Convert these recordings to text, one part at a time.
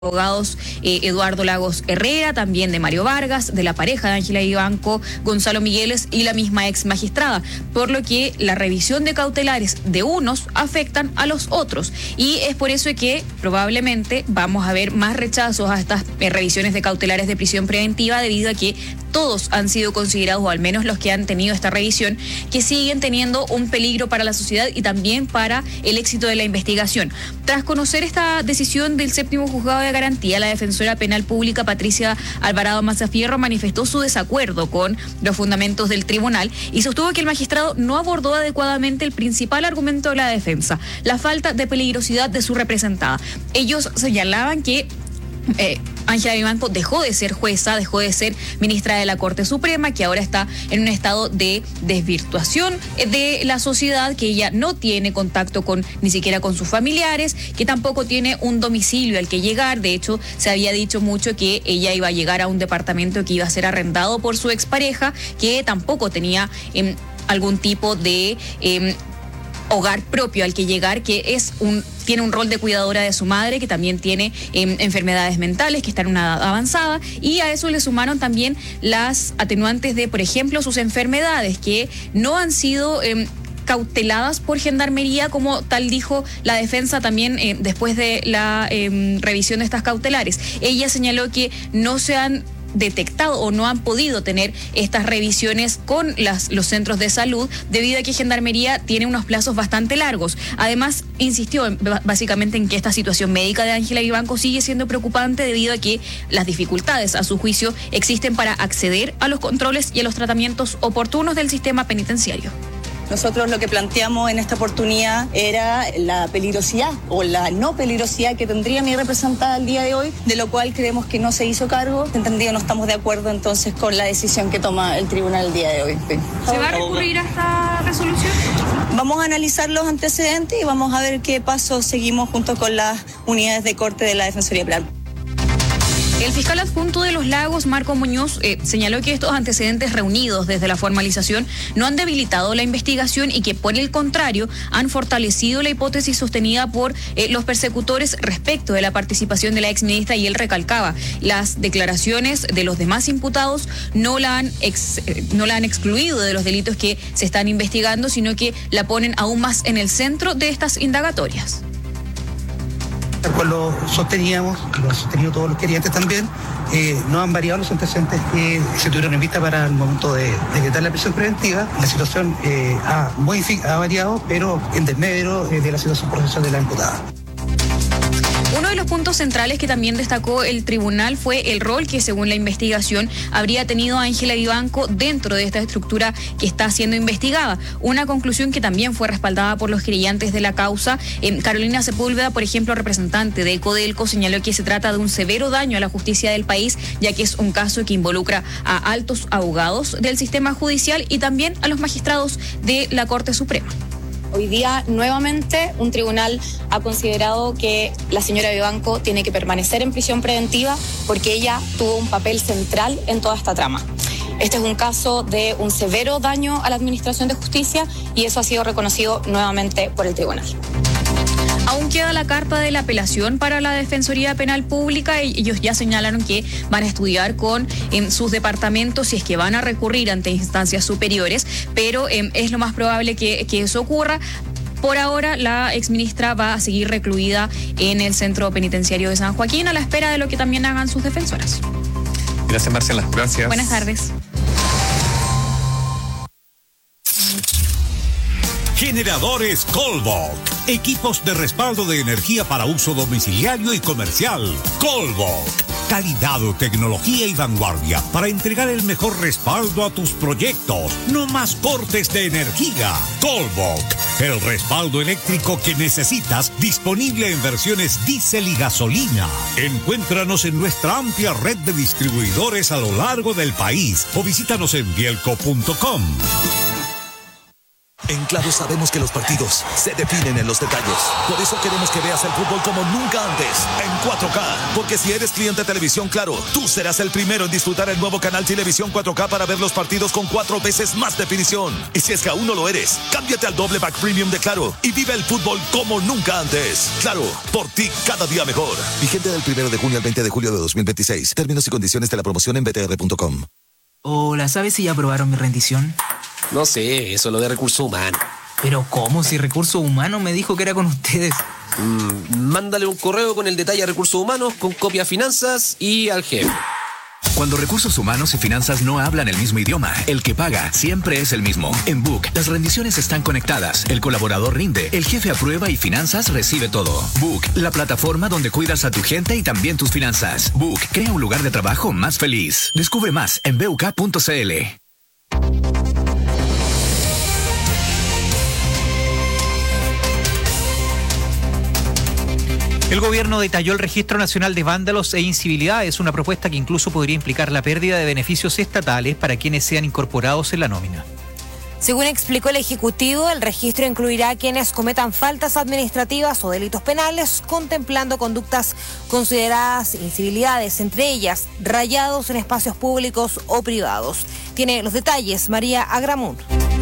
abogados Eduardo Lagos Herrera, también de Mario Vargas, de la pareja de Ángela Vivanco, Gonzalo Migueles y la misma ex magistrada, por lo que la revisión de cautelares de unos afectan a los otros, y es por eso que probablemente vamos a ver más rechazos a estas revisiones de cautelares de prisión preventiva, debido a que todos han sido considerados, o al menos los que han tenido esta revisión, que siguen teniendo un peligro para la sociedad y también para el éxito de la investigación. Tras conocer esta decisión del séptimo juzgado de garantía, la defensora penal pública Patricia Alvarado Mazafierro manifestó su desacuerdo con los fundamentos del tribunal y sostuvo que el magistrado no abordó adecuadamente el principal argumento de la defensa, la falta de peligrosidad de su representada. Ellos señalaban que Ángela Vivanco dejó de ser jueza, dejó de ser ministra de la Corte Suprema, que ahora está en un estado de desvirtuación de la sociedad, que ella no tiene contacto ni siquiera con sus familiares, que tampoco tiene un domicilio al que llegar. De hecho, se había dicho mucho que ella iba a llegar a un departamento que iba a ser arrendado por su expareja, que tampoco tenía algún tipo de hogar propio al que llegar, que tiene un rol de cuidadora de su madre, que también tiene enfermedades mentales, que está en una edad avanzada, y a eso le sumaron también las atenuantes de, por ejemplo, sus enfermedades, que no han sido cauteladas por Gendarmería, como tal dijo la defensa también después de la revisión de estas cautelares. Ella señaló que no se han detectado o no han podido tener estas revisiones con los centros de salud, debido a que Gendarmería tiene unos plazos bastante largos. Además, insistió básicamente en que esta situación médica de Ángela Vivanco sigue siendo preocupante, debido a que las dificultades, a su juicio, existen para acceder a los controles y a los tratamientos oportunos del sistema penitenciario. Nosotros lo que planteamos en esta oportunidad era la peligrosidad o la no peligrosidad que tendría mi representada el día de hoy, de lo cual creemos que no se hizo cargo. Entendido, no estamos de acuerdo entonces con la decisión que toma el tribunal el día de hoy. ¿Se va a recurrir a esta resolución? Vamos a analizar los antecedentes y vamos a ver qué pasos seguimos junto con las unidades de corte de la Defensoría Penal. El fiscal adjunto de Los Lagos, Marco Muñoz, señaló que estos antecedentes reunidos desde la formalización no han debilitado la investigación y que, por el contrario, han fortalecido la hipótesis sostenida por los persecutores respecto de la participación de la exministra, y él recalcaba: las declaraciones de los demás imputados no la han excluido de los delitos que se están investigando, sino que la ponen aún más en el centro de estas indagatorias. Tal cual lo sosteníamos, lo han sostenido todos los querellantes también, no han variado los antecedentes que se tuvieron en vista para el momento de decretar la prisión preventiva. La situación ha variado, pero en desmedro de la situación procesal de la imputada. Uno de los puntos centrales que también destacó el tribunal fue el rol que, según la investigación, habría tenido Ángela Vivanco dentro de esta estructura que está siendo investigada. Una conclusión que también fue respaldada por los querellantes de la causa. Carolina Sepúlveda, por ejemplo, representante de Codelco, señaló que se trata de un severo daño a la justicia del país, ya que es un caso que involucra a altos abogados del sistema judicial y también a los magistrados de la Corte Suprema. Hoy día, nuevamente, un tribunal ha considerado que la señora Vivanco tiene que permanecer en prisión preventiva porque ella tuvo un papel central en toda esta trama. Este es un caso de un severo daño a la administración de justicia y eso ha sido reconocido nuevamente por el tribunal. Aún queda la carta de la apelación para la Defensoría Penal Pública. Ellos ya señalaron que van a estudiar en sus departamentos si es que van a recurrir ante instancias superiores, pero es lo más probable que eso ocurra. Por ahora, la exministra va a seguir recluida en el Centro Penitenciario de San Joaquín, a la espera de lo que también hagan sus defensoras. Gracias, Marcela. Gracias. Buenas tardes. Generadores Colbok. Equipos de respaldo de energía para uso domiciliario y comercial. Colbok. Calidad, tecnología y vanguardia para entregar el mejor respaldo a tus proyectos. No más cortes de energía. Colbok. El respaldo eléctrico que necesitas, disponible en versiones diésel y gasolina. Encuéntranos en nuestra amplia red de distribuidores a lo largo del país o visítanos en bielco.com. En Claro sabemos que los partidos se definen en los detalles. Por eso queremos que veas el fútbol como nunca antes, en 4K. Porque si eres cliente de Televisión Claro, tú serás el primero en disfrutar el nuevo canal Televisión 4K para ver los partidos con 4 veces más definición. Y si es que aún no lo eres, cámbiate al doble pack premium de Claro y vive el fútbol como nunca antes. Claro, por ti cada día mejor. Vigente del 1 de junio al 20 de julio de 2026. Términos y condiciones de la promoción en btr.com. Hola, ¿sabes si ya aprobaron mi rendición? No sé, eso es lo de recursos humanos. ¿Pero cómo? Si Recursos Humanos me dijo que era con ustedes. Mándale un correo con el detalle a Recursos Humanos, con copia a Finanzas y al jefe. Cuando Recursos Humanos y Finanzas no hablan el mismo idioma, el que paga siempre es el mismo. En Book, las rendiciones están conectadas, el colaborador rinde, el jefe aprueba y Finanzas recibe todo. Book, la plataforma donde cuidas a tu gente y también tus finanzas. Book, crea un lugar de trabajo más feliz. Descubre más en buk.cl. El gobierno detalló el Registro Nacional de Vándalos e Incivilidades, una propuesta que incluso podría implicar la pérdida de beneficios estatales para quienes sean incorporados en la nómina. Según explicó el Ejecutivo, el registro incluirá a quienes cometan faltas administrativas o delitos penales, contemplando conductas consideradas incivilidades, entre ellas rayados en espacios públicos o privados. Tiene los detalles María Agramún.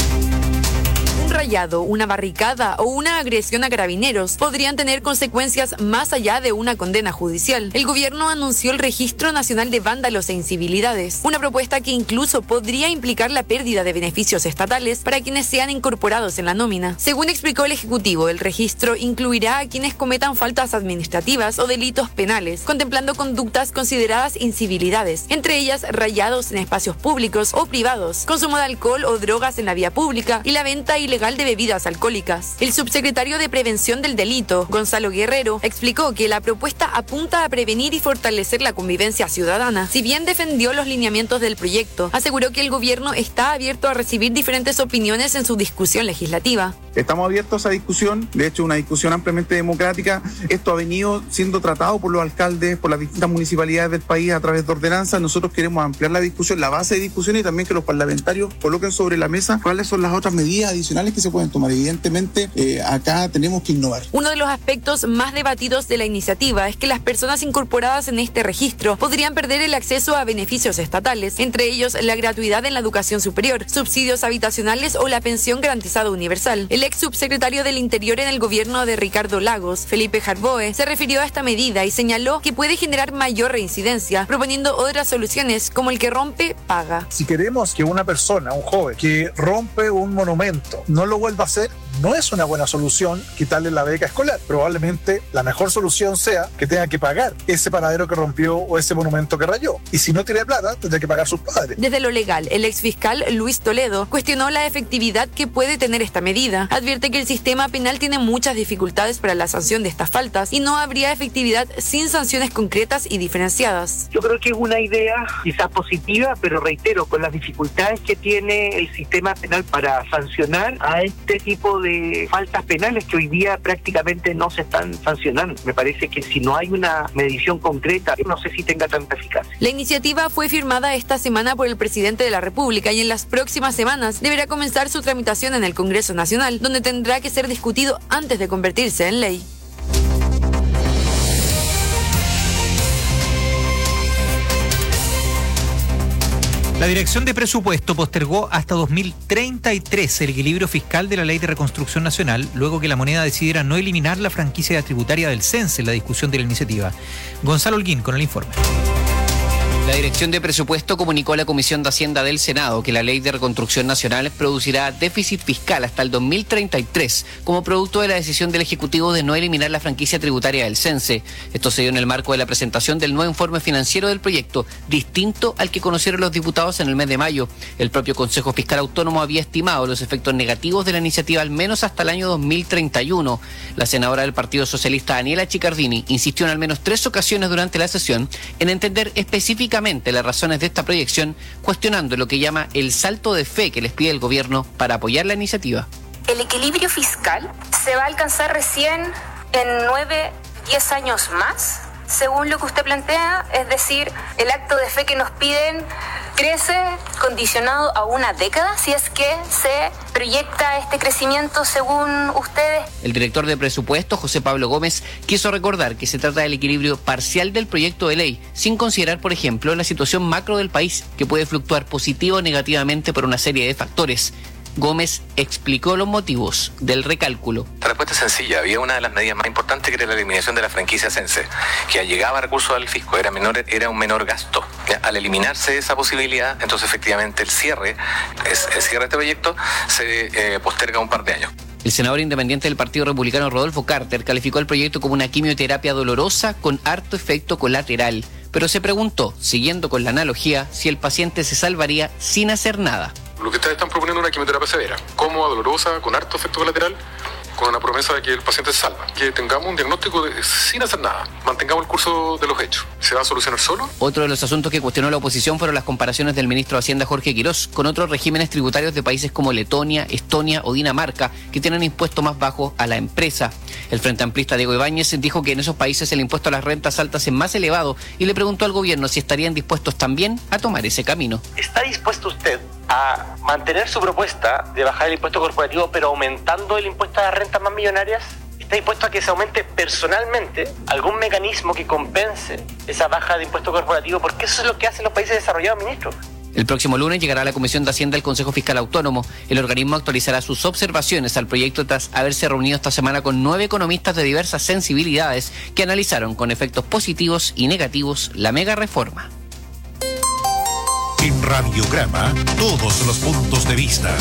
Un rayado, una barricada o una agresión a carabineros podrían tener consecuencias más allá de una condena judicial. El gobierno anunció el Registro Nacional de Vándalos e Incivilidades, una propuesta que incluso podría implicar la pérdida de beneficios estatales para quienes sean incorporados en la nómina. Según explicó el Ejecutivo, el registro incluirá a quienes cometan faltas administrativas o delitos penales, contemplando conductas consideradas incivilidades, entre ellas rayados en espacios públicos o privados, consumo de alcohol o drogas en la vía pública y la venta ilegal de bebidas alcohólicas. El subsecretario de Prevención del Delito, Gonzalo Guerrero, explicó que la propuesta apunta a prevenir y fortalecer la convivencia ciudadana. Si bien defendió los lineamientos del proyecto, aseguró que el gobierno está abierto a recibir diferentes opiniones en su discusión legislativa. Estamos abiertos a discusión, de hecho una discusión ampliamente democrática. Esto ha venido siendo tratado por los alcaldes, por las distintas municipalidades del país a través de ordenanzas. Nosotros queremos ampliar la discusión, la base de discusión, y también que los parlamentarios coloquen sobre la mesa cuáles son las otras medidas adicionales que se pueden tomar. Evidentemente, acá tenemos que innovar. Uno de los aspectos más debatidos de la iniciativa es que las personas incorporadas en este registro podrían perder el acceso a beneficios estatales, entre ellos la gratuidad en la educación superior, subsidios habitacionales o la pensión garantizada universal. El ex subsecretario del Interior en el gobierno de Ricardo Lagos, Felipe Jarboe, se refirió a esta medida y señaló que puede generar mayor reincidencia, proponiendo otras soluciones como el que rompe, paga. Si queremos que una persona, un joven, que rompe un monumento, no lo vuelva a hacer, no es una buena solución quitarle la beca escolar. Probablemente la mejor solución sea que tenga que pagar ese paradero que rompió o ese monumento que rayó. Y si no tiene plata, tendrá que pagar sus padres. Desde lo legal, el exfiscal Luis Toledo cuestionó la efectividad que puede tener esta medida. Advierte que el sistema penal tiene muchas dificultades para la sanción de estas faltas y no habría efectividad sin sanciones concretas y diferenciadas. Yo creo que es una idea quizás positiva, pero reitero, con las dificultades que tiene el sistema penal para sancionar a este tipo de faltas penales que hoy día prácticamente no se están sancionando. Me parece que si no hay una medición concreta, no sé si tenga tanta eficacia. La iniciativa fue firmada esta semana por el presidente de la República y en las próximas semanas deberá comenzar su tramitación en el Congreso Nacional, donde tendrá que ser discutido antes de convertirse en ley. La Dirección de Presupuesto postergó hasta 2033 el equilibrio fiscal de la Ley de Reconstrucción Nacional, luego que la moneda decidiera no eliminar la franquicia tributaria del CENSE en la discusión de la iniciativa. Gonzalo Holguín con el informe. La Dirección de Presupuesto comunicó a la Comisión de Hacienda del Senado que la Ley de Reconstrucción Nacional producirá déficit fiscal hasta el 2033 como producto de la decisión del Ejecutivo de no eliminar la franquicia tributaria del CENSE. Esto se dio en el marco de la presentación del nuevo informe financiero del proyecto, distinto al que conocieron los diputados en el mes de mayo. El propio Consejo Fiscal Autónomo había estimado los efectos negativos de la iniciativa al menos hasta el año 2031. La senadora del Partido Socialista, Daniela Chicardini, insistió en al menos 3 ocasiones durante la sesión en entender específicamente las razones de esta proyección, cuestionando lo que llama el salto de fe que les pide el gobierno para apoyar la iniciativa. El equilibrio fiscal se va a alcanzar recién en 9-10 años más, según lo que usted plantea, es decir, el acto de fe que nos piden crece condicionado a una década si es que se proyecta este crecimiento según ustedes. El director de presupuesto, José Pablo Gómez, quiso recordar que se trata del equilibrio parcial del proyecto de ley, sin considerar, por ejemplo, la situación macro del país, que puede fluctuar positivo o negativamente por una serie de factores. Gómez explicó los motivos del recálculo. La respuesta es sencilla. Había una de las medidas más importantes, que era la eliminación de la franquicia Sense, que llegaba recursos al fisco, era un menor gasto. Al eliminarse esa posibilidad, entonces efectivamente el cierre de este proyecto se posterga un par de años. El senador independiente del Partido Republicano, Rodolfo Carter, calificó el proyecto como una quimioterapia dolorosa con harto efecto colateral, pero se preguntó, siguiendo con la analogía, si el paciente se salvaría sin hacer nada. Lo que ustedes están proponiendo es una quimioterapia severa, cómoda, dolorosa, con harto efecto colateral, con una promesa de que el paciente se salva. Que tengamos un diagnóstico sin hacer nada, mantengamos el curso de los hechos. ¿Se va a solucionar solo? Otro de los asuntos que cuestionó la oposición fueron las comparaciones del ministro de Hacienda, Jorge Quirós, con otros regímenes tributarios de países como Letonia, Estonia o Dinamarca, que tienen impuesto más bajo a la empresa. El frente amplista Diego Ibáñez dijo que en esos países el impuesto a las rentas altas es más elevado y le preguntó al gobierno si estarían dispuestos también a tomar ese camino. ¿Está dispuesto usted a mantener su propuesta de bajar el impuesto corporativo pero aumentando el impuesto a las rentas más millonarias? ¿Está dispuesto a que se aumente personalmente algún mecanismo que compense esa baja de impuesto corporativo? Porque eso es lo que hacen los países desarrollados, ministro. El próximo lunes llegará a la Comisión de Hacienda el Consejo Fiscal Autónomo. El organismo actualizará sus observaciones al proyecto tras haberse reunido esta semana con 9 economistas de diversas sensibilidades que analizaron con efectos positivos y negativos la mega reforma. En Radiograma, todos los puntos de vista.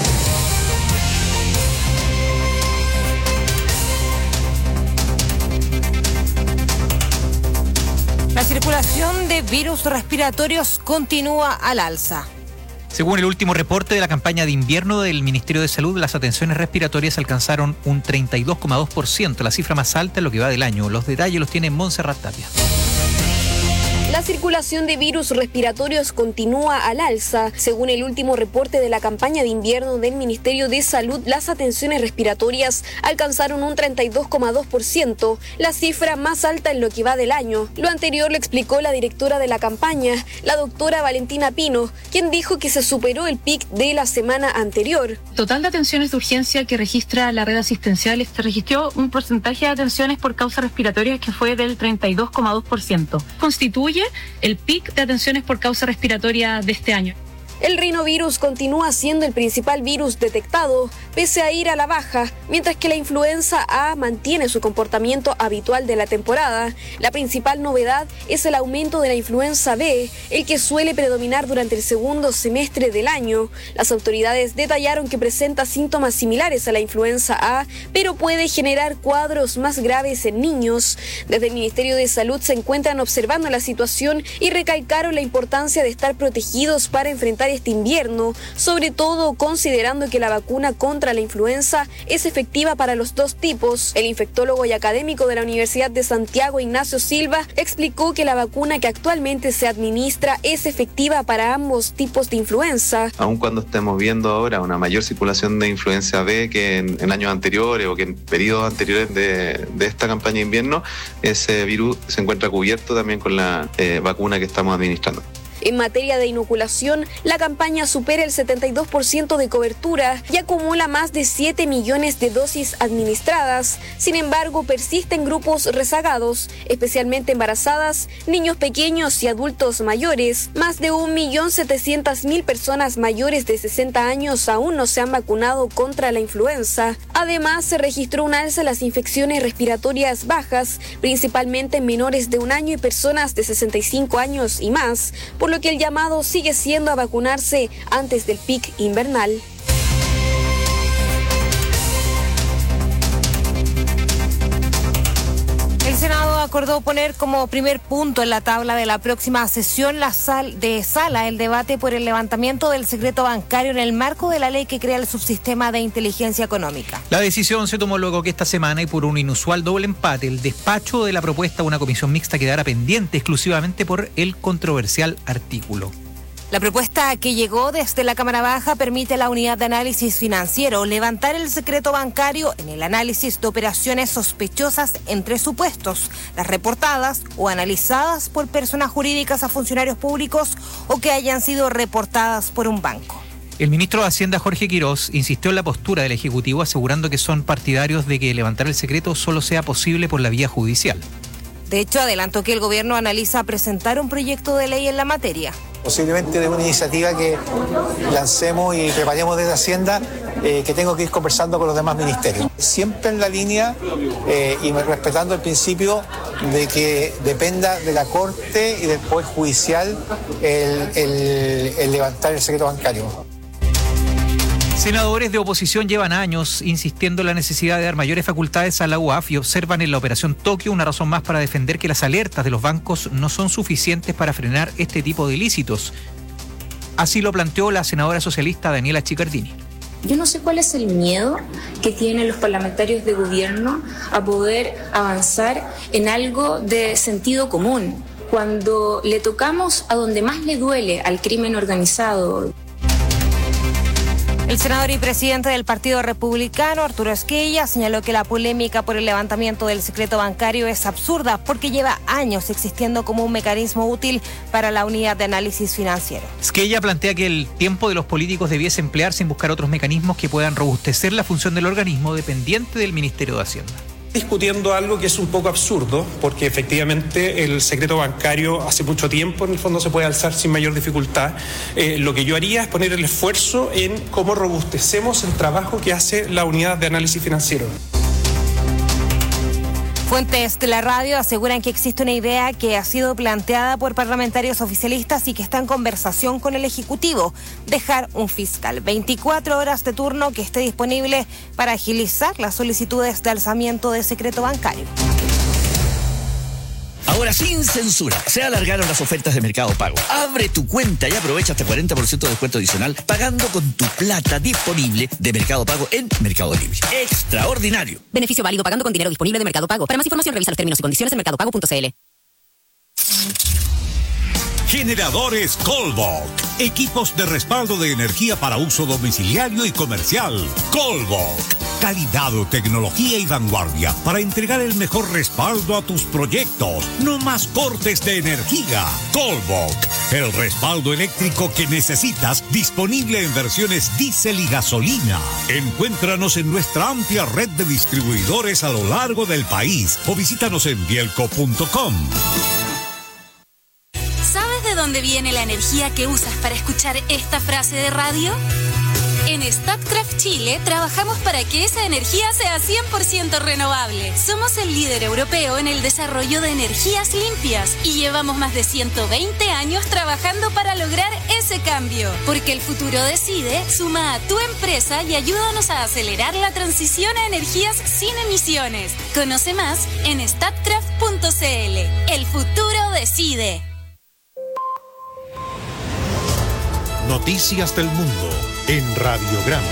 La circulación de virus respiratorios continúa al alza. Según el último reporte de la campaña de invierno del Ministerio de Salud, las atenciones respiratorias alcanzaron un 32,2%, la cifra más alta en lo que va del año. Los detalles los tiene Montserrat Tapia. La circulación de virus respiratorios continúa al alza. Según el último reporte de la campaña de invierno del Ministerio de Salud, las atenciones respiratorias alcanzaron un 32,2%, la cifra más alta en lo que va del año. Lo anterior lo explicó la directora de la campaña, la doctora Valentina Pino, quien dijo que se superó el pic de la semana anterior. Total de atenciones de urgencia que registra la red asistencial, se registró un porcentaje de atenciones por causas respiratorias que fue del 32,2%. Constituye el pic de atenciones por causa respiratoria de este año. El rinovirus continúa siendo el principal virus detectado, pese a ir a la baja, mientras que la influenza A mantiene su comportamiento habitual de la temporada. La principal novedad es el aumento de la influenza B, el que suele predominar durante el segundo semestre del año. Las autoridades detallaron que presenta síntomas similares a la influenza A, pero puede generar cuadros más graves en niños. Desde el Ministerio de Salud se encuentran observando la situación y recalcaron la importancia de estar protegidos para enfrentar este invierno, sobre todo considerando que la vacuna contra la influenza es efectiva para los dos tipos. El infectólogo y académico de la Universidad de Santiago, Ignacio Silva, explicó que la vacuna que actualmente se administra es efectiva para ambos tipos de influenza. Aun cuando estemos viendo ahora una mayor circulación de influenza B que en años anteriores o que en periodos anteriores de esta campaña de invierno, ese virus se encuentra cubierto también con la vacuna que estamos administrando. En materia de inoculación, la campaña supera el 72% de cobertura y acumula más de 7 millones de dosis administradas. Sin embargo, persisten grupos rezagados, especialmente embarazadas, niños pequeños y adultos mayores. Más de 1.700.000 personas mayores de 60 años aún no se han vacunado contra la influenza. Además, se registró un alza en las infecciones respiratorias bajas, principalmente en menores de 1 año y personas de 65 años y más, por lo que el llamado sigue siendo a vacunarse antes del pic invernal. El Senado acordó poner como primer punto en la tabla de la próxima sesión el debate por el levantamiento del secreto bancario en el marco de la ley que crea el subsistema de inteligencia económica. La decisión se tomó luego que esta semana, y por un inusual doble empate, el despacho de la propuesta a una comisión mixta quedara pendiente exclusivamente por el controversial artículo. La propuesta que llegó desde la Cámara Baja permite a la Unidad de Análisis Financiero levantar el secreto bancario en el análisis de operaciones sospechosas entre supuestos, las reportadas o analizadas por personas jurídicas a funcionarios públicos o que hayan sido reportadas por un banco. El ministro de Hacienda, Jorge Quirós, insistió en la postura del Ejecutivo, asegurando que son partidarios de que levantar el secreto solo sea posible por la vía judicial. De hecho, adelantó que el gobierno analiza presentar un proyecto de ley en la materia. Posiblemente de una iniciativa que lancemos y preparemos desde Hacienda, que tengo que ir conversando con los demás ministerios. Siempre en la línea y respetando el principio de que dependa de la Corte y del Poder Judicial el levantar el secreto bancario. Senadores de oposición llevan años insistiendo en la necesidad de dar mayores facultades a la UAF y observan en la Operación Tokio una razón más para defender que las alertas de los bancos no son suficientes para frenar este tipo de ilícitos. Así lo planteó la senadora socialista Daniela Chiccardini. Yo no sé cuál es el miedo que tienen los parlamentarios de gobierno a poder avanzar en algo de sentido común. Cuando le tocamos a donde más le duele al crimen organizado. El senador y presidente del Partido Republicano, Arturo Esquella, señaló que la polémica por el levantamiento del secreto bancario es absurda porque lleva años existiendo como un mecanismo útil para la Unidad de Análisis Financiero. Esquella plantea que el tiempo de los políticos debiese emplearse en buscar otros mecanismos que puedan robustecer la función del organismo dependiente del Ministerio de Hacienda. Discutiendo algo que es un poco absurdo, porque efectivamente el secreto bancario hace mucho tiempo en el fondo se puede alzar sin mayor dificultad. Lo que yo haría es poner el esfuerzo en cómo robustecemos el trabajo que hace la Unidad de Análisis Financiero. Fuentes de la radio aseguran que existe una idea que ha sido planteada por parlamentarios oficialistas y que está en conversación con el Ejecutivo: dejar un fiscal 24 horas de turno que esté disponible para agilizar las solicitudes de alzamiento de secreto bancario. Ahora sin censura, se alargaron las ofertas de Mercado Pago. Abre tu cuenta y aprovecha hasta 40% de descuento adicional pagando con tu plata disponible de Mercado Pago en Mercado Libre. ¡Extraordinario! Beneficio válido pagando con dinero disponible de Mercado Pago. Para más información revisa los términos y condiciones en mercadopago.cl. Generadores Colbach. Equipos de respaldo de energía para uso domiciliario y comercial. Colbach. Calidad, tecnología y vanguardia para entregar el mejor respaldo a tus proyectos. No más cortes de energía. Colbach. El respaldo eléctrico que necesitas, disponible en versiones diésel y gasolina. Encuéntranos en nuestra amplia red de distribuidores a lo largo del país o visítanos en bielco.com. ¿Sabes de dónde viene la energía que usas para escuchar esta frase de radio? En Statkraft Chile trabajamos para que esa energía sea 100% renovable. Somos el líder europeo en el desarrollo de energías limpias y llevamos más de 120 años trabajando para lograr ese cambio. Porque el futuro decide, suma a tu empresa y ayúdanos a acelerar la transición a energías sin emisiones. Conoce más en statkraft.cl. El futuro decide. Noticias del mundo en Radiograma.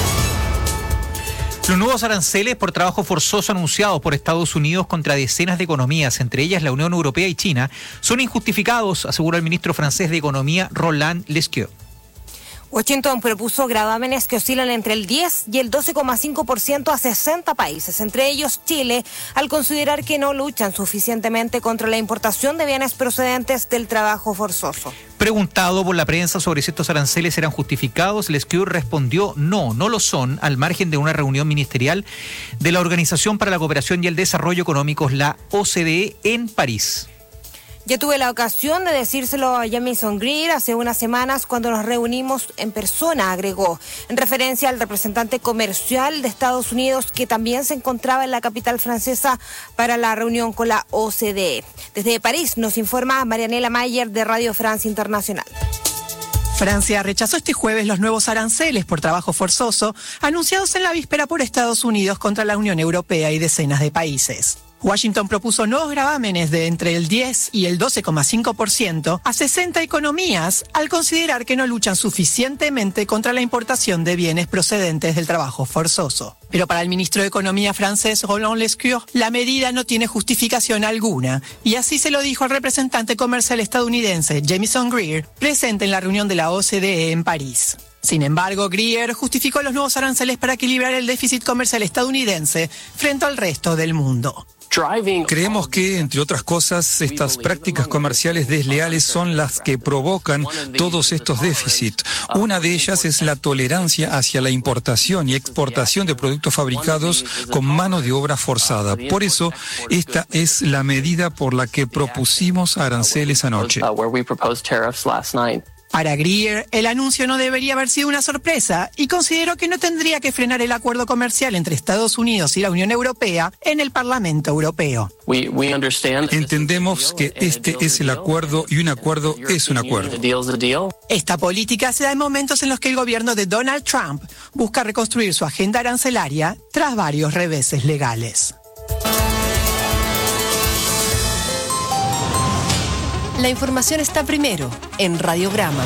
Los nuevos aranceles por trabajo forzoso anunciados por Estados Unidos contra decenas de economías, entre ellas la Unión Europea y China, son injustificados, aseguró el ministro francés de Economía, Roland Lescure. Washington propuso gravámenes que oscilan entre el 10 y el 12,5% a 60 países, entre ellos Chile, al considerar que no luchan suficientemente contra la importación de bienes procedentes del trabajo forzoso. Preguntado por la prensa sobre si estos aranceles eran justificados, Lescure respondió no lo son, al margen de una reunión ministerial de la Organización para la Cooperación y el Desarrollo Económicos, la OCDE, en París. Ya tuve la ocasión de decírselo a Jamieson Greer hace unas semanas cuando nos reunimos en persona, agregó, en referencia al representante comercial de Estados Unidos que también se encontraba en la capital francesa para la reunión con la OCDE. Desde París nos informa Marianela Mayer de Radio France Internacional. Francia rechazó este jueves los nuevos aranceles por trabajo forzoso anunciados en la víspera por Estados Unidos contra la Unión Europea y decenas de países. Washington propuso nuevos gravámenes de entre el 10 y el 12,5% a 60 economías al considerar que no luchan suficientemente contra la importación de bienes procedentes del trabajo forzoso. Pero para el ministro de Economía francés Roland Lescure, la medida no tiene justificación alguna, y así se lo dijo al representante comercial estadounidense Jamieson Greer, presente en la reunión de la OCDE en París. Sin embargo, Greer justificó los nuevos aranceles para equilibrar el déficit comercial estadounidense frente al resto del mundo. Creemos que, entre otras cosas, estas prácticas comerciales desleales son las que provocan todos estos déficits. Una de ellas es la tolerancia hacia la importación y exportación de productos fabricados con mano de obra forzada. Por eso, esta es la medida por la que propusimos aranceles anoche. Para Greer, el anuncio no debería haber sido una sorpresa y consideró que no tendría que frenar el acuerdo comercial entre Estados Unidos y la Unión Europea en el Parlamento Europeo. Entendemos que este es el acuerdo y un acuerdo es un acuerdo. Esta política se da en momentos en los que el gobierno de Donald Trump busca reconstruir su agenda arancelaria tras varios reveses legales. La información está primero en Radiograma.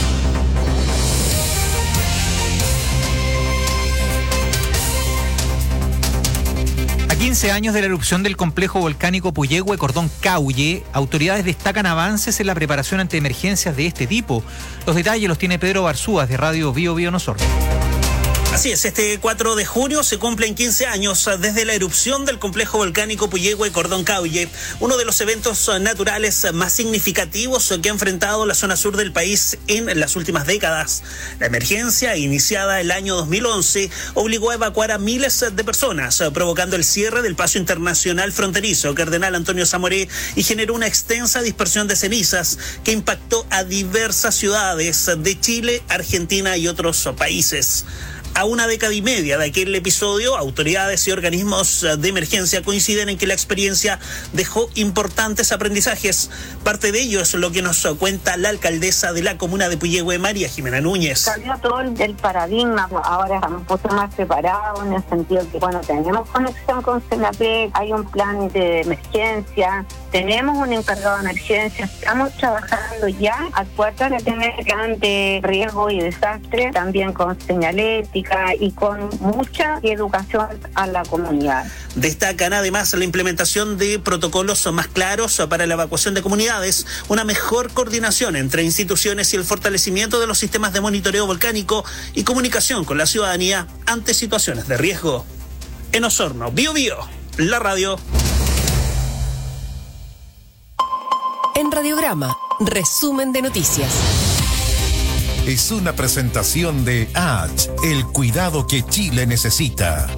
A 15 años de la erupción del complejo volcánico Puyehue Cordón Caulle, autoridades destacan avances en la preparación ante emergencias de este tipo. Los detalles los tiene Pedro Barzúas de Radio Bio Bio Osorno. Así es, este 4 de junio se cumplen 15 años desde la erupción del complejo volcánico Puyehue Cordón Caulle, uno de los eventos naturales más significativos que ha enfrentado la zona sur del país en las últimas décadas. La emergencia, iniciada el año 2011, obligó a evacuar a miles de personas, provocando el cierre del paso internacional fronterizo Cardenal Antonio Zamoré y generó una extensa dispersión de cenizas que impactó a diversas ciudades de Chile, Argentina y otros países. A una década y media de aquel episodio, autoridades y organismos de emergencia coinciden en que la experiencia dejó importantes aprendizajes. Parte de ello es lo que nos cuenta la alcaldesa de la comuna de Puyehue, María Jimena Núñez. Cambió todo el paradigma, ahora estamos un poco más preparados en el sentido que, tenemos conexión con CENAPEC, hay un plan de emergencia, tenemos un encargado de emergencia, estamos trabajando ya a puertas de tener plan de riesgo y desastre, también con señalética y con mucha educación a la comunidad. Destacan además la implementación de protocolos más claros para la evacuación de comunidades, una mejor coordinación entre instituciones y el fortalecimiento de los sistemas de monitoreo volcánico y comunicación con la ciudadanía ante situaciones de riesgo. En Osorno, Bio Bio, la radio. En Radiograma, resumen de noticias. Es una presentación de ACH, el cuidado que Chile necesita.